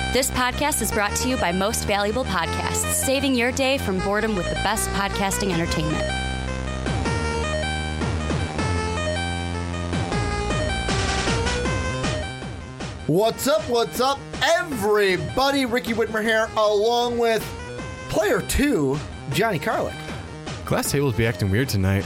This podcast is brought to you by Most Valuable Podcasts, saving your day from boredom with the best podcasting entertainment. What's up, everybody? Ricky Whitmer here, along with player 2, Johnny Carlick. Glass tables be acting weird tonight.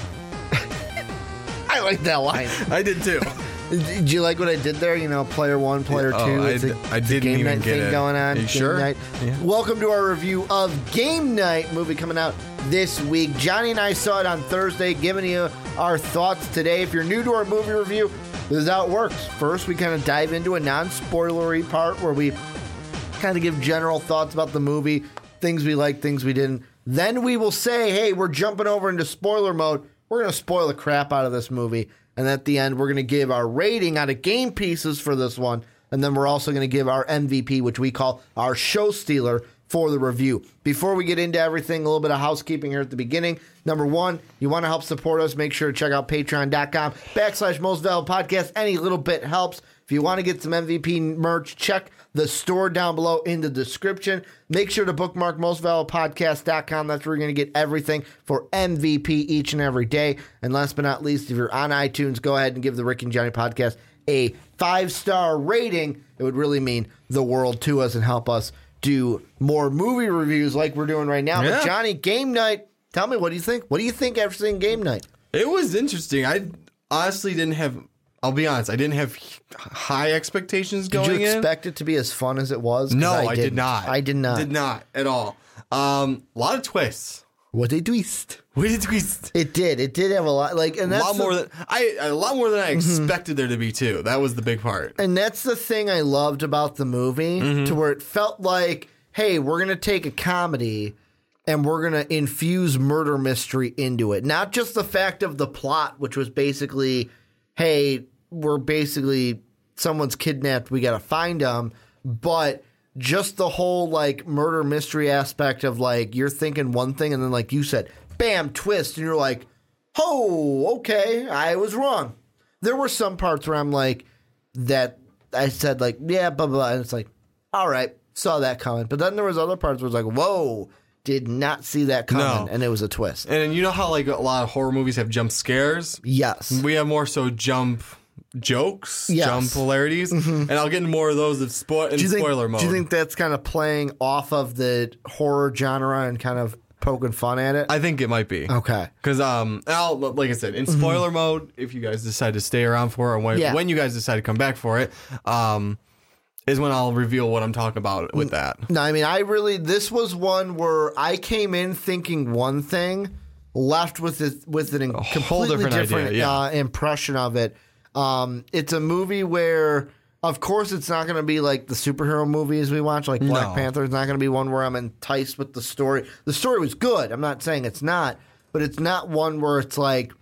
I like that line. I did too. Did you like what I did there? You know, player 1, player 2. I didn't game even night get thing it. going on. Are you Game sure? Night. Yeah. Welcome to our review of Game Night, movie coming out this week. Johnny and I saw it on Thursday, giving you our thoughts today. If you're new to our movie review, this is how it works. First, we kind of dive into a non-spoilery part where we kind of give general thoughts about the movie, things we like, things we didn't. Then we will say, hey, we're jumping over into spoiler mode. We're going to spoil the crap out of this movie. And at the end, we're going to give our rating out of game pieces for this one. And then we're also going to give our MVP, which we call our show stealer, for the review. Before we get into everything, a little bit of housekeeping here at the beginning. Number one, you want to help support us, make sure to check out patreon.com/mostvaluablepodcast. Any little bit helps. If you want to get some MVP merch, check the store down below in the description. Make sure to bookmark mostvaluablepodcast.com. That's where you're going to get everything for MVP each and every day. And last but not least, if you're on iTunes, go ahead and give the Rick and Johnny podcast a 5-star rating. It would really mean the world to us and help us do more movie reviews like we're doing right now. Yeah. But Johnny, Game Night, tell me, what do you think? What do you think after seeing Game Night? It was interesting. I honestly didn't have, I'll be honest, I didn't have high expectations going in. Did you expect it to be as fun as it was? 'Cause No, I did not. I did not. Did not at all. A lot of twists. What a twist. What a twist. It did. It did have a lot. Like, and A that's lot more than I expected there to be too. That was the big part. And that's the thing I loved about the movie, to where it felt like, hey, we're going to take a comedy and we're going to infuse murder mystery into it. Not just the fact of the plot, which was basically, hey, we're basically, someone's kidnapped, we got to find them, but just the whole, like, murder mystery aspect of, like, you're thinking one thing and then, like you said, bam, twist, and you're like, oh, okay, I was wrong. There were some parts where I'm like, that I said, like, yeah, blah, blah, blah, and it's like, all right, saw that coming. But then there was other parts where it's like, whoa, did not see that coming, and it was a twist. And you know how like a lot of horror movies have jump scares? Yes. We have more so jump jokes, Yes. jump polarities, and I'll get into more of those in spoiler mode. Do you think that's kind of playing off of the horror genre and kind of poking fun at it? I think it might be. Okay. Because, like I said, in spoiler mode, if you guys decide to stay around for it, or when you guys decide to come back for it, is when I'll reveal what I'm talking about with that. No, I mean, this was one where I came in thinking one thing, left with a completely different idea, impression of it. It's a movie where, of course, it's not going to be like the superhero movies we watch, like Black Panther. It's not going to be one where I'm enticed with the story. The story was good. I'm not saying it's not, but it's not one where it's like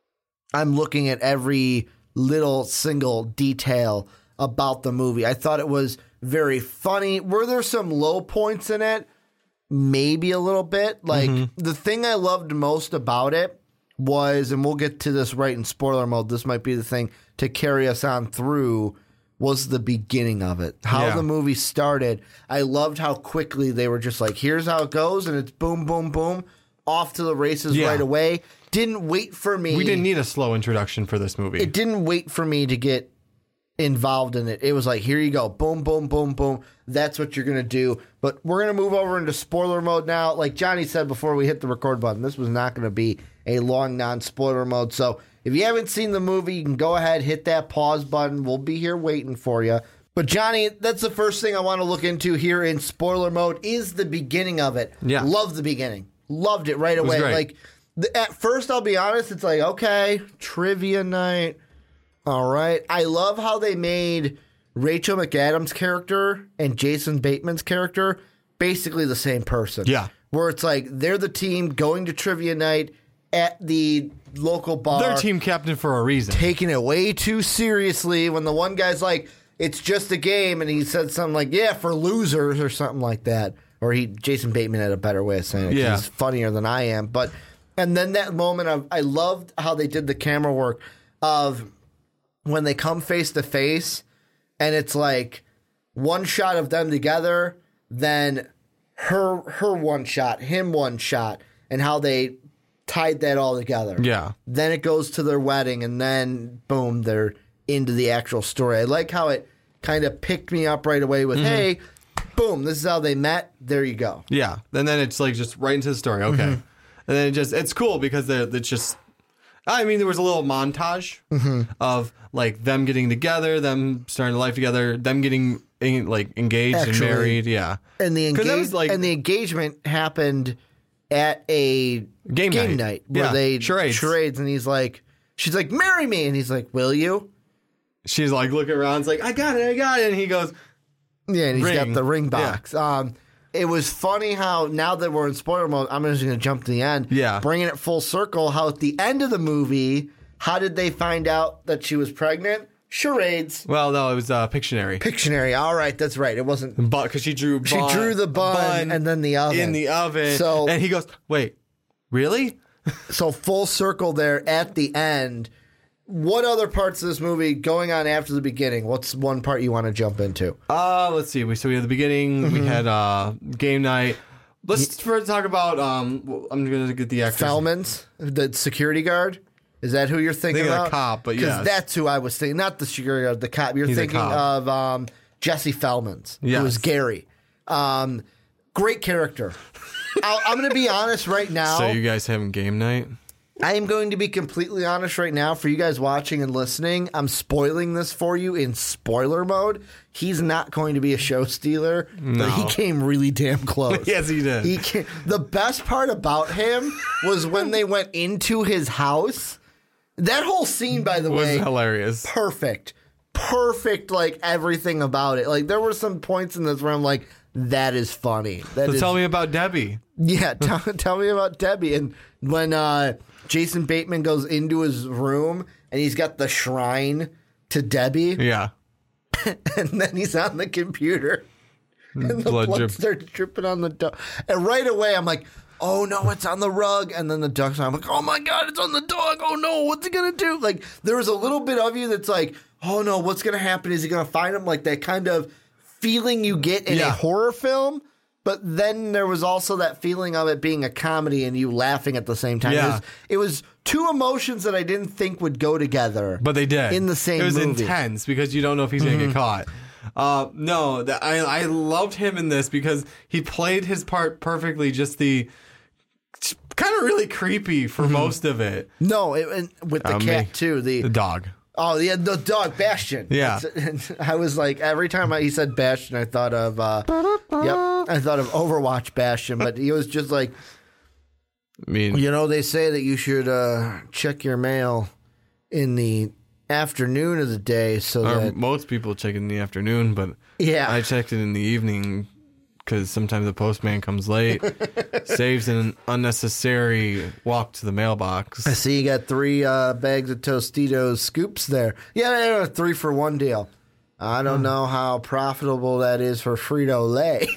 I'm looking at every little single detail about the movie. I thought it was very funny. Were there some low points in it? Maybe a little bit. Like, the thing I loved most about it was, and we'll get to this right in spoiler mode, this might be the thing to carry us on through, was the beginning of it. How the movie started. I loved how quickly they were just like, here's how it goes, and it's boom, boom, boom, off to the races right away. Didn't wait for me. We didn't need a slow introduction for this movie. It didn't wait for me to get involved in it. It was like, here you go, boom, boom, boom, boom. That's what you're going to do. But we're going to move over into spoiler mode now. Like Johnny said before we hit the record button, this was not going to be a long non-spoiler mode. So if you haven't seen the movie, you can go ahead, hit that pause button. We'll be here waiting for you. But Johnny, that's the first thing I want to look into here in spoiler mode is the beginning of it. Yeah. Love the beginning. Loved it right away. Great. Like, at first, I'll be honest, it's like, okay, trivia night. All right. I love how they made Rachel McAdams' character and Jason Bateman's character basically the same person. Yeah. Where it's like they're the team going to trivia night at the local bar. They're team captain for a reason. Taking it way too seriously when the one guy's like, it's just a game, and he said something like, yeah, for losers or something like that. Or Jason Bateman had a better way of saying it. Yeah. He's funnier than I am. And then that moment of, I loved how they did the camera work of when they come face to face, and it's like one shot of them together, then her one shot, him one shot, and how they tied that all together. Yeah. Then it goes to their wedding, and then boom, they're into the actual story. I like how it kind of picked me up right away with, hey, boom, this is how they met. There you go. Yeah. And then it's like just right into the story. Okay. And then it's cool because it's just, I mean, there was a little montage of like them getting together, them starting life together, them getting like engaged and married. Yeah. And the engagement happened at a game night where they charades, and she's like, marry me, and he's like, will you? She's like looking around, it's like, I got it, and he goes, yeah, and he's got the ring box. Yeah. It was funny how now that we're in spoiler mode, I'm just going to jump to the end. Yeah, bringing it full circle. How at the end of the movie, how did they find out that she was pregnant? Charades. Well, no, it was Pictionary. Pictionary. All right, that's right. It wasn't because she drew the bun and then the oven in the oven. So and he goes, wait, really? So full circle there at the end. What other parts of this movie going on after the beginning? What's one part you want to jump into? Let's see. So we had the beginning. We had game night. Let's first talk about. I'm going to get the actor. Fellman's, the security guard. Is that who you're thinking about? The cop, but because that's who I was thinking. Not the security guard, the cop. You're thinking of Jesse Fellman's, who was Gary. Great character. I'm going to be honest right now. So you guys having game night? I am going to be completely honest right now for you guys watching and listening. I'm spoiling this for you in spoiler mode. He's not going to be a show stealer, but he came really damn close. Yes, he did. The best part about him was when they went into his house. That whole scene, by the way, was hilarious. Perfect, like everything about it. Like there were some points in this where I'm like, that is funny. Tell me about Debbie. Yeah, tell me about Debbie. And when Jason Bateman goes into his room and he's got the shrine to Debbie. Yeah. And then he's on the computer and the blood starts dripping on the dog. And right away I'm like, oh no, it's on the rug. And then the duck's on. I'm like, oh my God, it's on the dog. Oh no, what's he going to do? Like there was a little bit of you that's like, oh no, what's going to happen? Is he going to find him? Like that kind of feeling you get in a horror film. But then there was also that feeling of it being a comedy and you laughing at the same time. Yeah. It was two emotions that I didn't think would go together. But they did. In the same movie. It was intense because you don't know if he's going to get caught. I loved him in this because he played his part perfectly. Just the kind of really creepy for most of it. No, with the cat too. The dog. Oh, yeah, the dog, Bastion. Yeah. I was like, every time he said Bastion, I thought of, I thought of Overwatch Bastion, but he was just like, I mean, they say that you should check your mail in the afternoon of the day so that... Most people check it in the afternoon, but I checked it in the evening because sometimes the postman comes late, saves an unnecessary walk to the mailbox. I see you got 3 bags of Tostitos scoops there. Yeah, 3-for-1 deal. I don't know how profitable that is for Frito-Lay.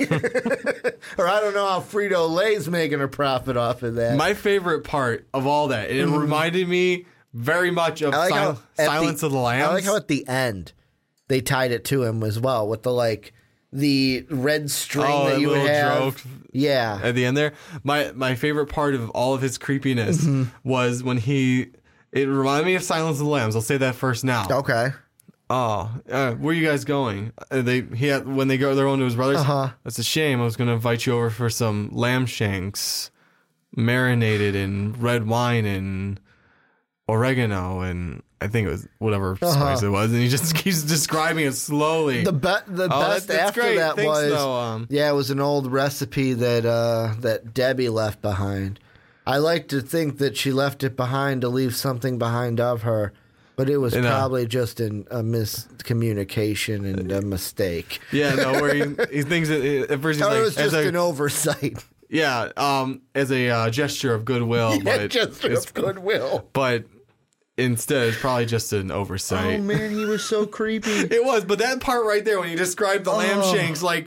Or I don't know how Frito-Lay's making a profit off of that. My favorite part of all that, it reminded me very much of Silence of the Lambs. I like how at the end they tied it to him as well with the red string that you would have. Yeah. At the end there. My favorite part of all of his creepiness was when it reminded me of Silence of the Lambs. I'll say that first now. Okay. Oh, where are you guys going? When they go, they're going to his brother's. That's a shame. I was going to invite you over for some lamb shanks marinated in red wine and oregano and I think it was whatever spice it was, and he just keeps describing it slowly. The best after great. That Thanks, was it was an old recipe that Debbie left behind. I like to think that she left it behind to leave something behind of her, but it was probably just a miscommunication and a mistake. Yeah, no, where he thinks at first he's like, it was just an oversight. Yeah, as a gesture of goodwill. Of goodwill. But instead, it's probably just an oversight. Oh, man, he was so creepy. It was, but that part right there when he described the lamb shanks, like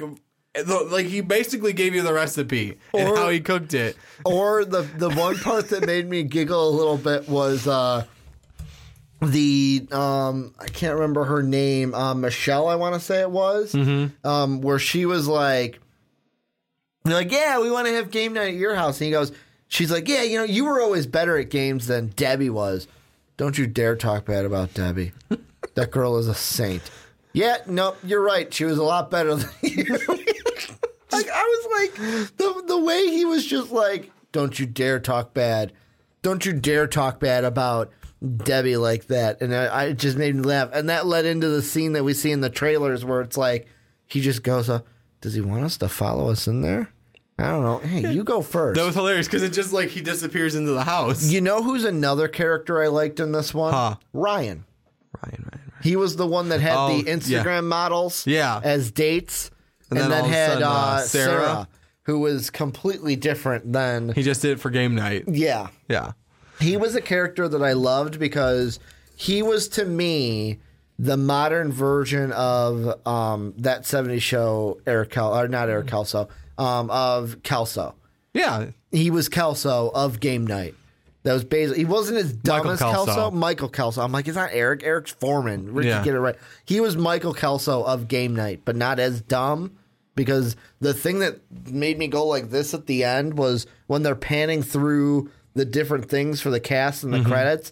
he basically gave you the recipe and how he cooked it. Or the one part that made me giggle a little bit was I can't remember her name, Michelle, I want to say it was, where she was like, they're like, yeah, we want to have game night at your house. And she's like, yeah, you were always better at games than Debbie was. Don't you dare talk bad about Debbie. That girl is a saint. Yeah, no, you're right. She was a lot better than you. Like, I was like, the way he was just like, don't you dare talk bad. Don't you dare talk bad about Debbie like that. And it just made me laugh. And that led into the scene that we see in the trailers where it's like, he just goes, does he want us to follow us in there? I don't know. Hey, you go first. That was hilarious because it just like he disappears into the house. You know who's another character I liked in this one? Ryan. Ryan. He was the one that had the Instagram models as dates. And then had Sarah, who was completely different than... He just did it for game night. Yeah. Yeah. He was a character that I loved because he was, to me, the modern version of that 70s show, not Kelso, of Kelso. Yeah. He was Kelso of Game Night. That was basically, he wasn't as dumb as Kelso. Michael Kelso. I'm like, it's not Eric. Eric's Foreman. Ricky, get it right. He was Michael Kelso of Game Night, but not as dumb, because the thing that made me go like this at the end was when they're panning through the different things for the cast and the credits.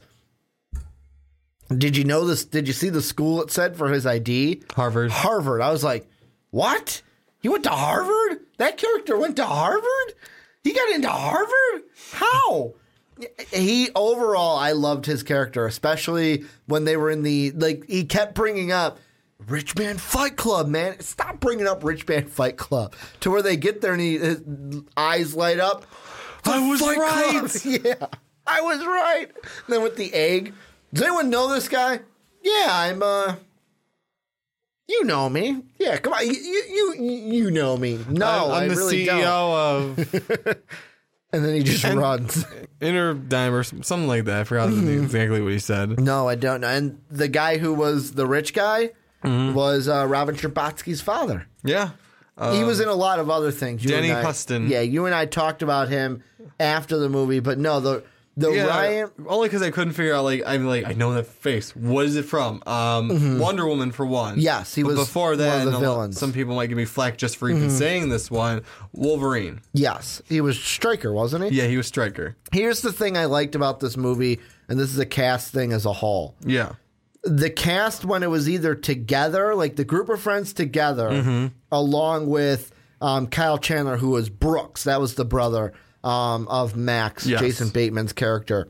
Did you know this? Did you see the school it said for his ID? Harvard. I was like, what? He went to Harvard? That character went to Harvard? He got into Harvard? How? Overall, I loved his character, especially when they were in he kept bringing up Rich Man Fight Club, man. Stop bringing up Rich Man Fight Club. To where they get there and his eyes light up. I was right. Yeah, I was right. And then with the egg. Does anyone know this guy? Yeah, I'm, you know me. Yeah, come on. You know me. No, I'm I the really CEO don't. of... And then he just runs. Interdime or something like that. I forgot exactly what he said. No, I don't know. And the guy who was the rich guy was Robin Scherbatsky's father. Yeah. He was in a lot of other things. Danny Huston. Yeah, you and I talked about him after the movie, but no, the Ryan... Only because I couldn't figure out, I know that face. What is it from? Wonder Woman, for one. Yes, he was before that, one of the villains. Some people might give me flack just for even saying this one. Wolverine. Yes, he was Stryker, wasn't he? Yeah, he was Stryker. Here's the thing I liked about this movie, and this is a cast thing as a whole. Yeah. The cast, when it was either together, like the group of friends together, along with Kyle Chandler, who was Brooks, that was the brother of Max, Jason Bateman's character.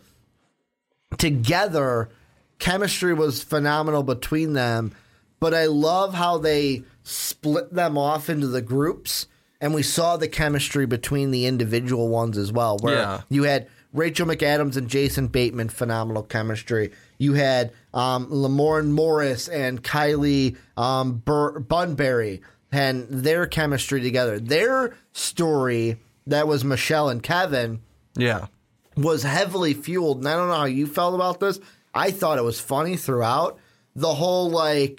Together, chemistry was phenomenal between them, but I love how they split them off into the groups, and we saw the chemistry between the individual ones as well, where you had Rachel McAdams and Jason Bateman, phenomenal chemistry. You had Lamorne Morris and Kylie Bunbury, and their chemistry together. Their story... That was Michelle and Kevin. Yeah. Was heavily fueled. And I don't know how you felt about this. I thought it was funny throughout. The whole,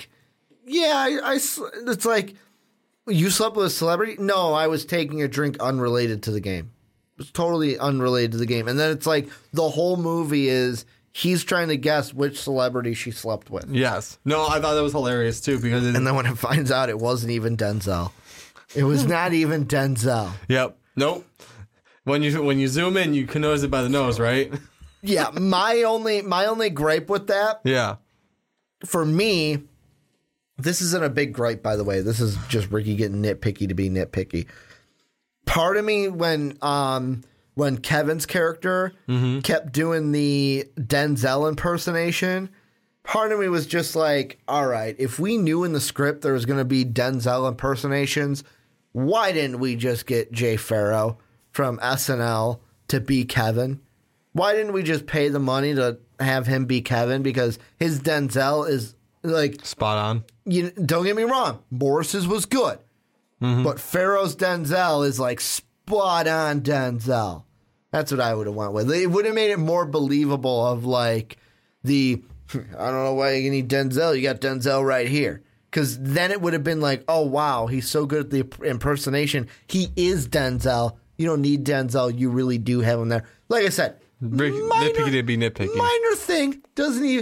it's like, you slept with a celebrity? No, I was taking a drink unrelated to the game. It was totally unrelated to the game. And then it's like, the whole movie is, he's trying to guess which celebrity she slept with. Yes. No, I thought that was hilarious, too. Because and then when it finds out, it wasn't even Denzel. It was not even Denzel. Yep. Nope. When you zoom in, you can notice it by the nose, right? Yeah. My only gripe with that. Yeah. For me, this isn't a big gripe, by the way. This is just Ricky getting nitpicky to be nitpicky. Part of me, when Kevin's character kept doing the Denzel impersonation, part of me was just like, all right, if we knew in the script there was going to be Denzel impersonations, why didn't we just get Jay Pharoah from SNL to be Kevin? Why didn't we just pay the money to have him be Kevin? Because his Denzel is like... spot on. Don't get me wrong. Morris's was good. But Pharoah's Denzel is like spot on Denzel. That's what I would have went with. It would have made it more believable of like the... I don't know why you need Denzel. You got Denzel right here. Because then it would have been like, oh, wow, he's so good at the impersonation. He is Denzel. You don't need Denzel. You really do have him there. Like I said, nitpicky to be nitpicky. Minor thing. Doesn't even...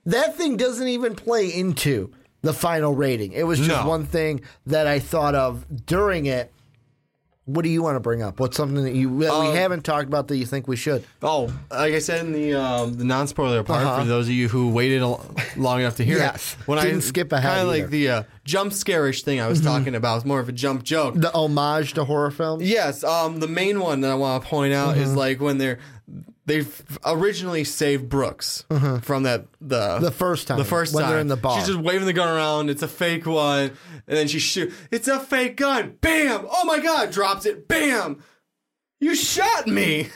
That thing doesn't even play into the final rating. It was just one thing that I thought of during it. What do you want to bring up? What's something that we haven't talked about that you think we should? Oh, like I said in the non-spoiler part, for those of you who waited long enough to hear it, when didn't skip ahead, kind of like the jump scare-ish thing I was talking about. It's more of a jump joke. The homage to horror films. Yes, the main one that I want to point out is like when they've originally saved Brooks from the first time. The first when time. They're in the bar. She's just waving the gun around. It's a fake one. And then she shoots. It's a fake gun. Bam! Oh my God! Drops it. Bam! You shot me!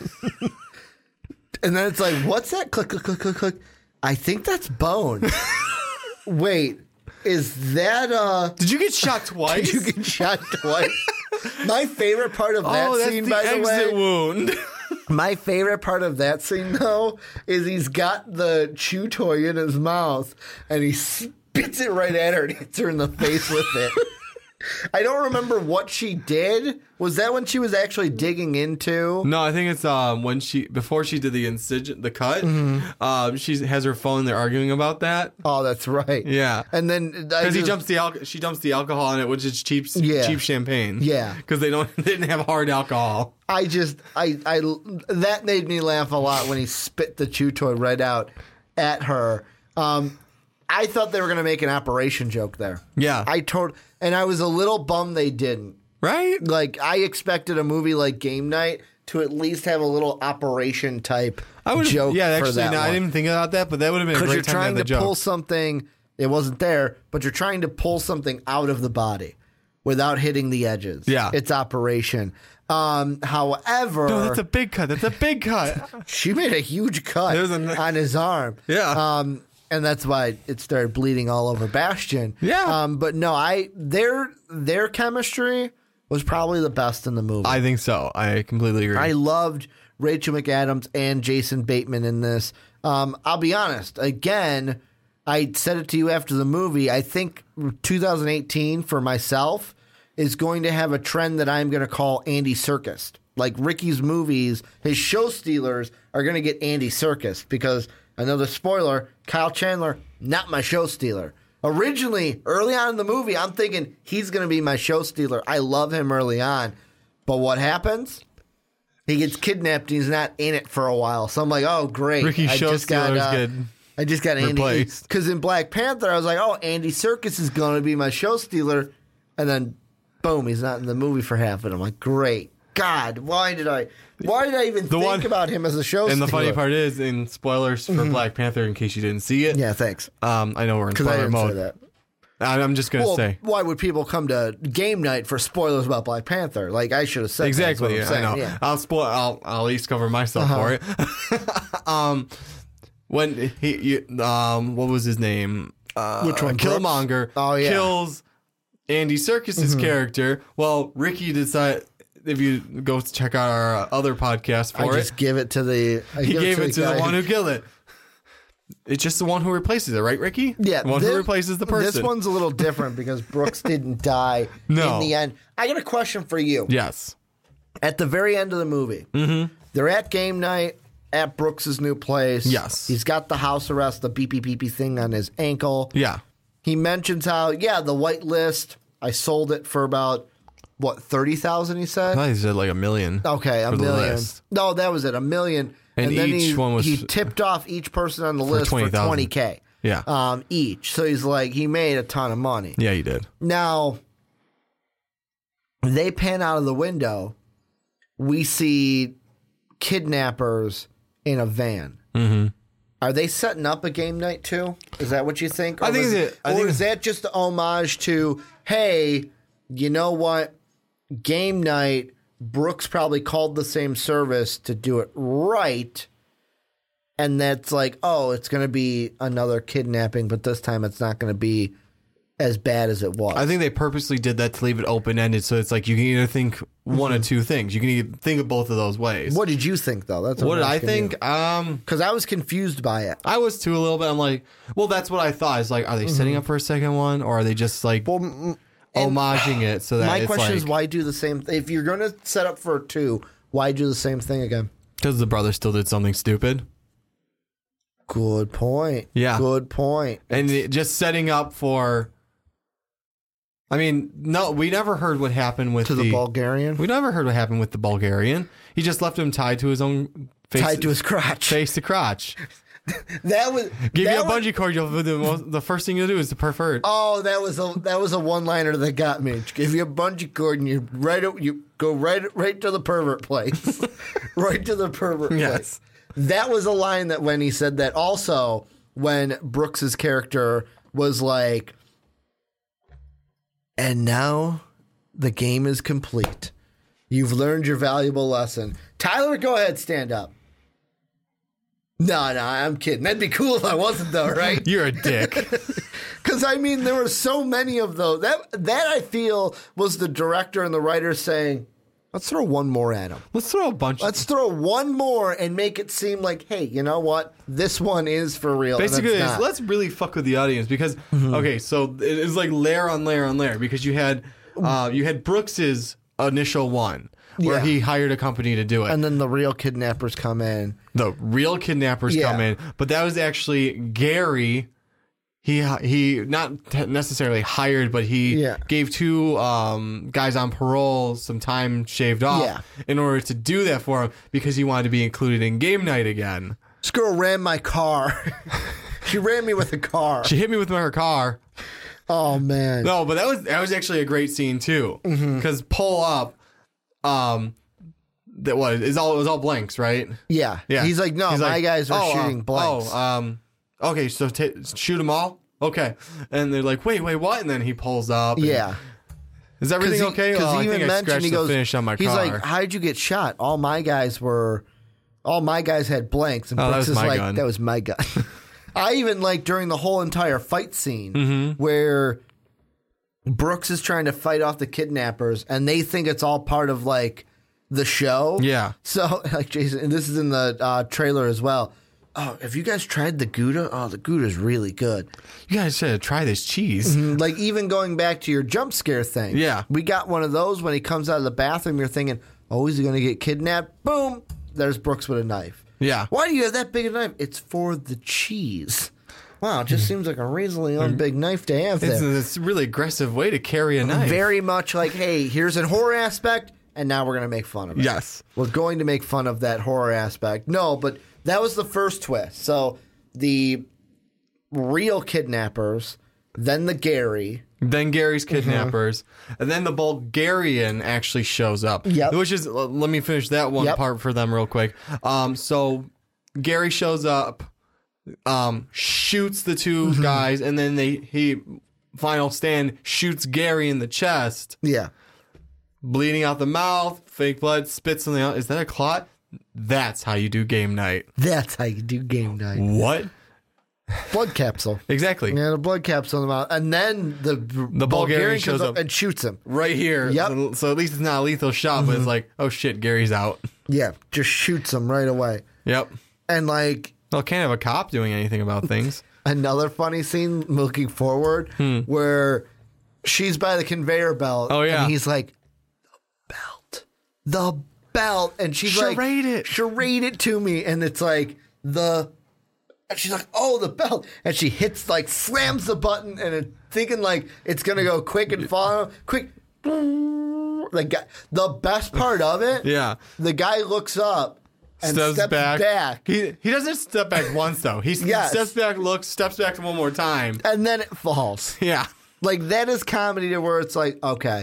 And then it's like, what's that? Click, click, click, click, click. I think that's bone. Wait, is that Did you get shot twice? Did you get shot twice? My favorite part of that scene, by the way. Exit wound. My favorite part of that scene, though, is he's got the chew toy in his mouth, and he spits it right at her and hits her in the face with it. I don't remember what she did. Was that when she was actually digging into? No, I think it's when before she did the incision, the cut. She has her phone. They're arguing about that. Oh, that's right. Yeah, and then because she dumps the alcohol in it, which is cheap champagne. Yeah, because they didn't have hard alcohol. I that made me laugh a lot when he spit the chew toy right out at her. I thought they were going to make an operation joke there. Yeah, and I was a little bummed they didn't. Right? Like, I expected a movie like Game Night to at least have a little operation type joke. Yeah, actually, for that I didn't think about that, but that would have been a great time to have the joke. Because you're trying to pull something, it wasn't there, but you're trying to pull something out of the body without hitting the edges. Yeah. It's operation. However... No, that's a big cut. That's a big cut. She made a huge cut on his arm. Yeah. And that's why it started bleeding all over Bastion. Yeah. But no, their chemistry was probably the best in the movie. I think so. I completely agree. I loved Rachel McAdams and Jason Bateman in this. I'll be honest. Again, I said it to you after the movie. I think 2018 for myself is going to have a trend that I'm going to call Andy Serkis. Like Ricky's movies, his show stealers are going to get Andy Serkis because, another spoiler, Kyle Chandler, not my show stealer. Originally, early on in the movie, I'm thinking he's going to be my show stealer. I love him early on. But what happens? He gets kidnapped and he's not in it for a while. So I'm like, oh, great. Ricky's show stealer's good. I just got Andy. Because in Black Panther, I was like, oh, Andy Serkis is going to be my show stealer. And then, boom, he's not in the movie for half of it. I'm like, great. God, why did I even think about him as a show stealer? And the funny part is, in spoilers for Black Panther, in case you didn't see it. Yeah, thanks. I know we're in spoiler mode. Say that. I'm just going to say. Why would people come to Game Night for spoilers about Black Panther? Like, I should have said exactly. That. I know. Yeah. I'll at least cover myself for it. When what was his name? Which one? Killmonger kills Andy Serkis's character. Well, Ricky decided, if you go check out our other podcast for I just give it to the... He gave it to the one who killed it. It's just the one who replaces it, right, Ricky? Yeah. The one who replaces the person. This one's a little different because Brooks didn't die in the end. I got a question for you. Yes. At the very end of the movie, they're at Game Night at Brooks's new place. Yes. He's got the house arrest, the beepy beepy thing on his ankle. Yeah. He mentions how, the white list, I sold it for about... What, 30,000 he said? I thought he said like $1 million. Okay, $1 million. No, that was it, $1 million. And then each one was... He tipped off each person on the list for $20K. Yeah. Each. So he's like, he made a ton of money. Yeah, he did. Now, they pan out of the window. We see kidnappers in a van. Mm-hmm. Are they setting up a Game Night too? Is that what you think? I think is that just an homage to, hey, you know what? Game Night, Brooks probably called the same service to do it right. And that's like, oh, it's going to be another kidnapping, but this time it's not going to be as bad as it was. I think they purposely did that to leave it open-ended, so it's like you can either think one or two things. You can either think of both of those ways. What did you think, though? That's what did I think? Because I was confused by it. I was too a little bit. I'm like, well, that's what I thought. It's like, are they setting up for a second one, or are they just like... homaging it so that my it's question is, like, why do the same thing? If you're going to set up for 2, why do the same thing again? Because the brother still did something stupid. Good point. Yeah. Good point. And just setting up for... I mean, no, we never heard what happened with the Bulgarian? We never heard what happened with the Bulgarian. He just left him tied to his own face. Tied to his crotch. Face to crotch. That was... Give you a bungee cord, the first thing you'll do is to pervert. Oh, that was a one-liner that got me. Give you a bungee cord and you go right to the pervert place. Right to the pervert place. That was a line that when he said that. Also, when Brooks's character was like, and now the game is complete. You've learned your valuable lesson. Tyler, go ahead, stand up. No, I'm kidding. That'd be cool if I wasn't, though, right? You're a dick. Because, I mean, there were so many of those. That I feel was the director and the writer saying, let's throw one more at him. Let's throw a bunch. Let's throw one more and make it seem like, hey, you know what? This one is for real. Basically, let's really fuck with the audience because, okay, so it's like layer on layer on layer because you had Brooks's initial one. Where he hired a company to do it. And then the real kidnappers come in. The real kidnappers come in. But that was actually Gary. He not necessarily hired, but he gave two guys on parole some time shaved off in order to do that for him because he wanted to be included in game night again. This girl ran my car. She ran me with a car. She hit me with her car. Oh, man. No, but that was actually a great scene, too. Because pull up. That was it was all blanks, right? Yeah. He's like, no, my guys are shooting blanks. Okay, so shoot them all. Okay, and they're like, wait, what? And then he pulls up. Is everything okay? Because he even mentioned, he goes, finish on my car. He's like, how'd you get shot? All my guys had blanks, and Brooks is like, gun. That was my gun. I even like during the whole entire fight scene where Brooks is trying to fight off the kidnappers, and they think it's all part of like the show. Yeah. So like Jason, and this is in the trailer as well. Oh, have you guys tried the Gouda? Oh, the Gouda's really good. You guys should try this cheese. Like even going back to your jump scare thing. Yeah. We got one of those when he comes out of the bathroom. You're thinking, oh, is he going to get kidnapped? Boom. There's Brooks with a knife. Yeah. Why do you have that big a knife? It's for the cheese. Wow, it just seems like a reasonably big knife to have there. It's a really aggressive way to carry a knife. Very much like, hey, here's a horror aspect, and now we're going to make fun of it. Yes. We're going to make fun of that horror aspect. No, but that was the first twist. So the real kidnappers, then the Gary. Then Gary's kidnappers, and then the Bulgarian actually shows up. Yep. Which is, let me finish that one part for them real quick. So Gary shows up. Shoots the two guys, and then he final stand shoots Gary in the chest. Yeah, bleeding out the mouth, fake blood, spits on the. Is that a clot? That's how you do game night. That's how you do game night. What? Blood capsule. Exactly. Yeah, the blood capsule in the mouth, and then the Bulgarian shows up and shoots him right here. Yep. So at least it's not a lethal shot, but it's like, oh shit, Gary's out. Yeah, just shoots him right away. Yep. And like. Well, can't have a cop doing anything about things. Another funny scene looking forward where she's by the conveyor belt. Oh, yeah. And he's like, the belt. And she's charade it to me. And it's like, and she's like, oh, the belt. And she slams the button and thinking like it's going to go quick and fall. Quick. The best part of it, the guy looks up. And steps back. He doesn't step back once, though. He steps back, steps back one more time. And then it falls. Yeah. Like, that is comedy to where it's like, okay.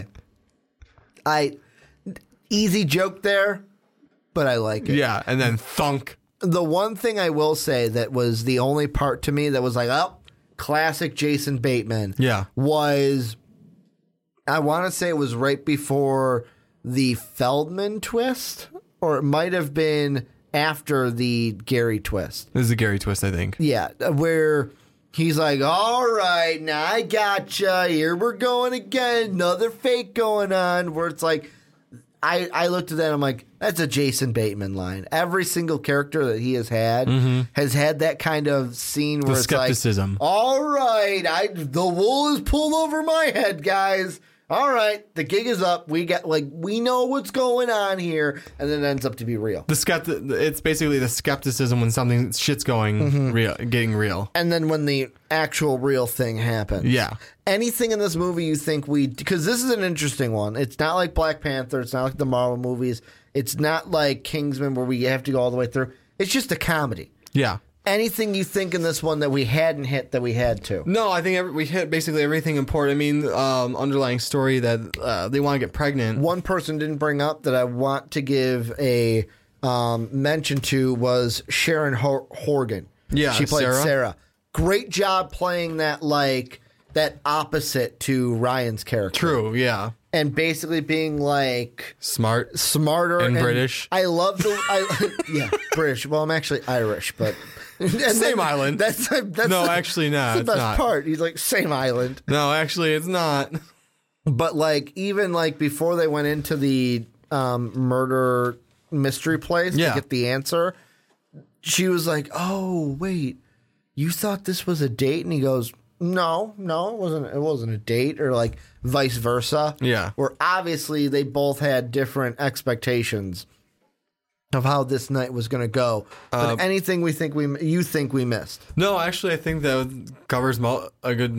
Easy joke there, but I like it. Yeah, and then thunk. The one thing I will say that was the only part to me that was like, oh, classic Jason Bateman. Yeah. Was, I want to say it was right before the Feldman twist. Or it might have been after the Gary twist. This is a Gary twist, I think. Yeah, where he's like, all right, now I gotcha. Here we're going again. Another fake going on. Where it's like, I looked at that and I'm like, that's a Jason Bateman line. Every single character that he has had that kind of scene where the skepticism. It's like, all right, the wool is pulled over my head, guys. all right, the gig is up. We know what's going on here, and then it ends up to be real. It's basically the skepticism when something shit's going real, getting real, and then when the actual real thing happens. Yeah. Anything in this movie you think because this is an interesting one. It's not like Black Panther. It's not like the Marvel movies. It's not like Kingsman where we have to go all the way through. It's just a comedy. Yeah. Anything you think in this one that we hadn't hit that we had to? No, I think we hit basically everything important. I mean, underlying story that they want to get pregnant. One person didn't bring up that I want to give a mention to was Sharon Horgan. Yeah, she played Sarah. Great job playing that opposite to Ryan's character. True, yeah. And basically being like smarter and British. I love yeah, British. Well, I'm actually Irish, but same island. That's actually not. That's the best part. He's like same island. No, actually, it's not. But like even like before they went into the murder mystery place to get the answer, she was like, "Oh wait, you thought this was a date?" And he goes, No, it wasn't a date, or like vice versa. Yeah. Where obviously they both had different expectations of how this night was going to go. But anything you think we missed? No, actually, I think that covers most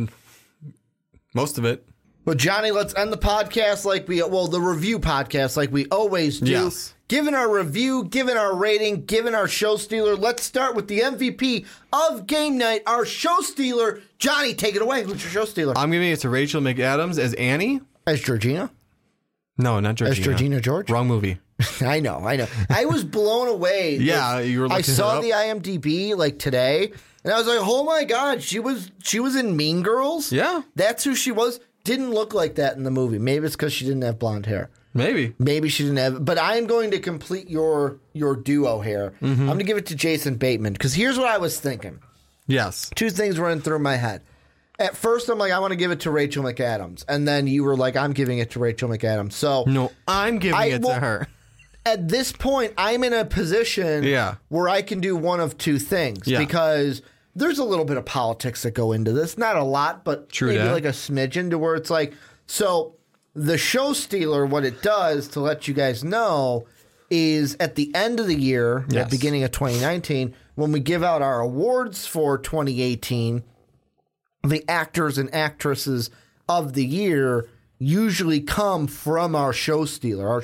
of it. Well, Johnny, let's end the podcast the review podcast like we always do. Yes. Given our review, given our rating, given our show stealer, let's start with the MVP of Game Night, our show stealer. Johnny, take it away. Who's your show stealer? I'm giving it to Rachel McAdams as Annie. As Georgina? No, not Georgina. As Georgina George? Wrong movie. I know. I was blown away. Yeah, you were looking I saw the IMDb like today, and I was like, oh my God, she was in Mean Girls? Yeah. That's who she was. Didn't look like that in the movie. Maybe it's because she didn't have blonde hair. Maybe she didn't have. But I am going to complete your duo here. I'm going to give it to Jason Bateman because here's what I was thinking. Yes. Two things running through my head. At first, I'm like, I want to give it to Rachel McAdams. And then you were like, I'm giving it to Rachel McAdams. So no, I'm giving it to her. At this point, I'm in a position where I can do one of two things because there's a little bit of politics that go into this. Not a lot, but maybe like a smidgen to where it's like, so the show stealer, what it does to let you guys know is at the end of the year, at the beginning of 2019, when we give out our awards for 2018, the actors and actresses of the year usually come from our show stealer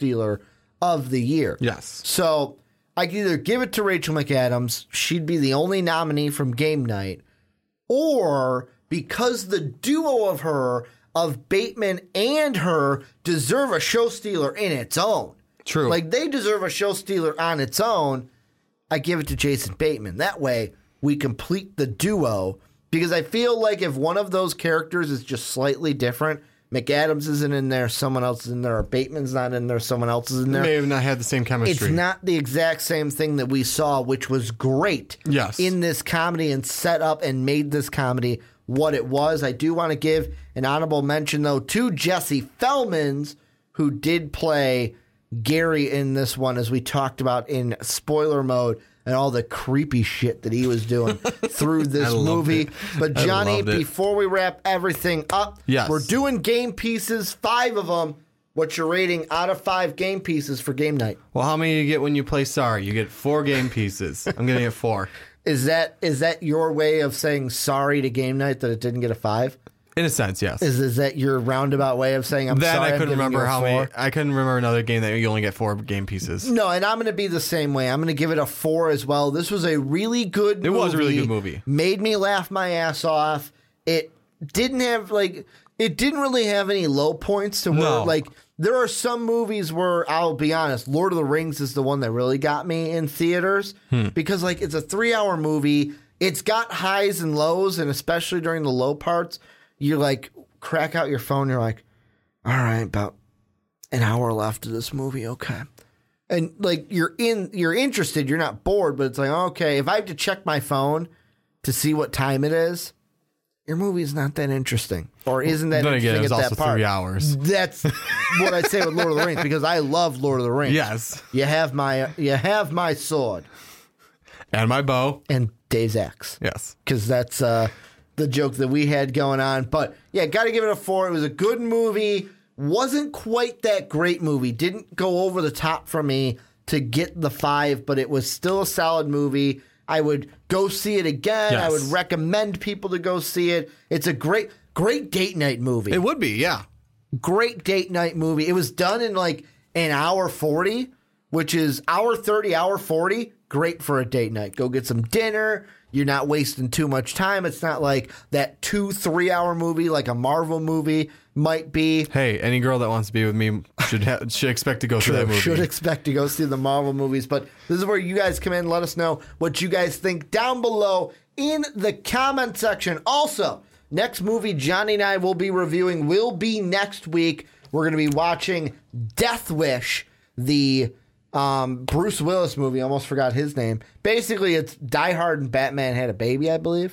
of the year. Yes. So I could either give it to Rachel McAdams, she'd be the only nominee from Game Night, or because the duo of Bateman and her deserve a show stealer in its own. True. Like they deserve a show stealer on its own. I give it to Jason Bateman. That way we complete the duo because I feel like if one of those characters is just slightly different, McAdams isn't in there, someone else is in there, or Bateman's not in there, someone else is in there. May have not had the same chemistry. It's not the exact same thing that we saw, which was great in this comedy and set up and made this comedy what it was. I do want to give an honorable mention, though, to Jesse Felmans, who did play Gary in this one, as we talked about in spoiler mode, and all the creepy shit that he was doing through this movie. But Johnny, before we wrap everything up, we're doing game pieces, 5 of them. What's your rating out of 5 game pieces for Game Night? Well, how many do you get when you play Sorry? You get 4 game pieces. I'm going to get 4. Is that your way of saying sorry to Game Night that it didn't get a 5? In a sense, yes. Is that your roundabout way of saying I'm then sorry? I couldn't remember how many. I couldn't remember another game that you only get 4 game pieces. No, and I'm going to be the same way. I'm going to give it a 4 as well. This was a really good movie. It was a really good movie. Made me laugh my ass off. It didn't really have any low points to where there are some movies where I'll be honest, Lord of the Rings is the one that really got me in theaters because it's a 3-hour movie. It's got highs and lows, and especially during the low parts, you crack out your phone. You're like, all right, about an hour left of this movie. Okay. And you're interested. You're not bored, but it's like, okay, if I have to check my phone to see what time it is, your movie's not that interesting or isn't that interesting it was at also that part. 3 hours. That's what I say with Lord of the Rings because I love Lord of the Rings. Yes. You have my sword. And my bow. And Dave's axe. Yes. Because that's the joke that we had going on. But yeah, got to give it a 4. It was a good movie. Wasn't quite that great movie. Didn't go over the top for me to get the 5, but it was still a solid movie. I would go see it again. Yes. I would recommend people to go see it. It's a great date night movie. It would be, yeah. Great date night movie. It was done in like an hour 40, which is hour 30, hour 40. Great for a date night. Go get some dinner. You're not wasting too much time. It's not like that 2-3 hour movie like a Marvel movie might be. Hey, any girl that wants to be with me should expect to go through that movie. Should expect to go see the Marvel movies. But this is where you guys come in and let us know what you guys think down below in the comment section. Also, next movie Johnny and I will be reviewing will be next week. We're going to be watching Death Wish, the Bruce Willis movie. I almost forgot his name. Basically, it's Die Hard and Batman had a baby, I believe.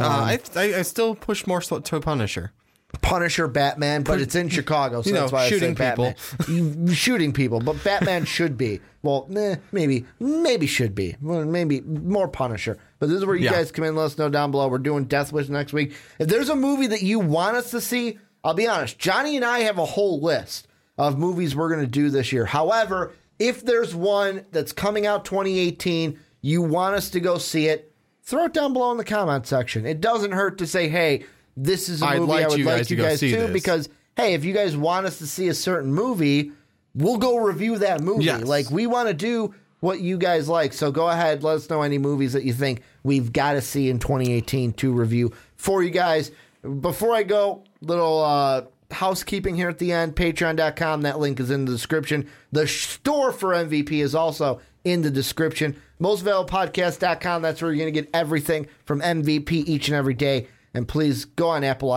I still push more to Punisher. Punisher, Batman, but it's in Chicago, so that's why I said Batman. Shooting people, but Batman should be. Well, maybe should be. Well, maybe more Punisher. But this is where you guys come in. Let us know down below. We're doing Death Wish next week. If there's a movie that you want us to see, I'll be honest. Johnny and I have a whole list of movies we're going to do this year. However, if there's one that's coming out 2018, you want us to go see it, throw it down below in the comment section. It doesn't hurt to say, hey, this is a movie I would like you guys to, because, hey, if you guys want us to see a certain movie, we'll go review that movie. Yes. Like, we want to do what you guys like. So go ahead, let us know any movies that you think we've got to see in 2018 to review for you guys. Before I go, little housekeeping here at the end, patreon.com. That link is in the description. The store for MVP is also in the description. MostValuablePodcast.com. That's where you're going to get everything from MVP each and every day. And please go on Apple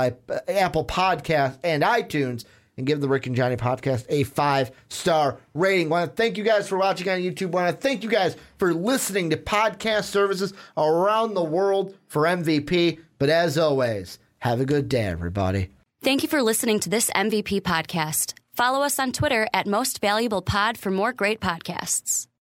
Podcasts and iTunes and give the Rick and Johnny podcast a 5-star rating. I want to thank you guys for watching on YouTube. I want to thank you guys for listening to podcast services around the world for MVP. But as always, have a good day, everybody. Thank you for listening to this MVP podcast. Follow us on Twitter at Most Valuable Pod for more great podcasts.